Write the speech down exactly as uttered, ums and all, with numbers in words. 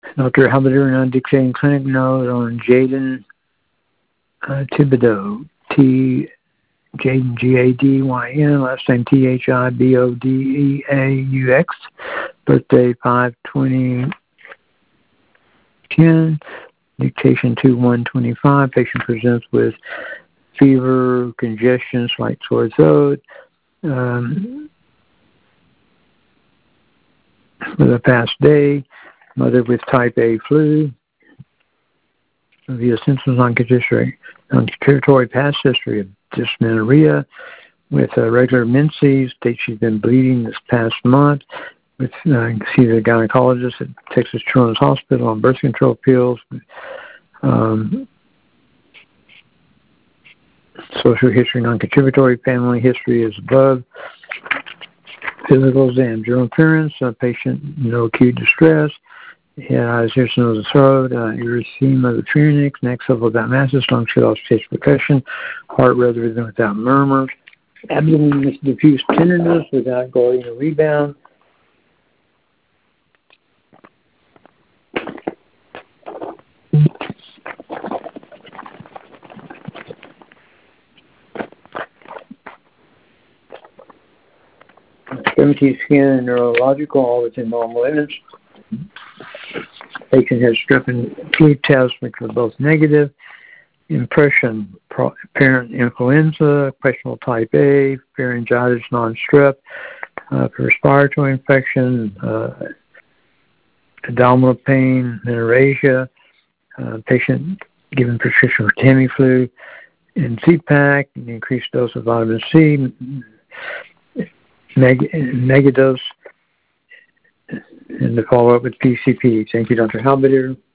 Doctor Halberdiner, non-dictating clinic note on Jaden uh, Thibodeau. T. Jaden, G A D Y N, last name T H I B O D E A U X. Birthday five twenty ten. Dictation two one twenty-five. Patient presents with fever, congestion, slight sore throat. Um, for the past day, mother with type A flu. Via symptoms non-contributory, non-contributory past history of dysmenorrhea with uh, regular menses. States she's been bleeding this past month. With uh, see the gynecologist at Texas Children's Hospital on birth control pills. Um, social history non-contributory, family history is above. Physical exam, general appearance, uh, patient no acute distress. Yeah, eyes, ears, nose, and throat, uh, erythema of the pharynx, neck several without masses, lung shut off stage percussion, heart rather than without murmur, abdomen with diffuse tenderness without going or rebound. Extremity, skin, and neurological, all within normal limits. Patient has strep and flu tests, which were both negative. Impression, pro- apparent influenza, questionable type A, pharyngitis, non-strep, uh, for respiratory infection, uh, abdominal pain, menorrhagia. Uh, patient given prescription for Tamiflu and Z-Pak, an increased dose of vitamin C, meg- megadose, and to follow up with P C P. Thank you, Doctor Halberdiner.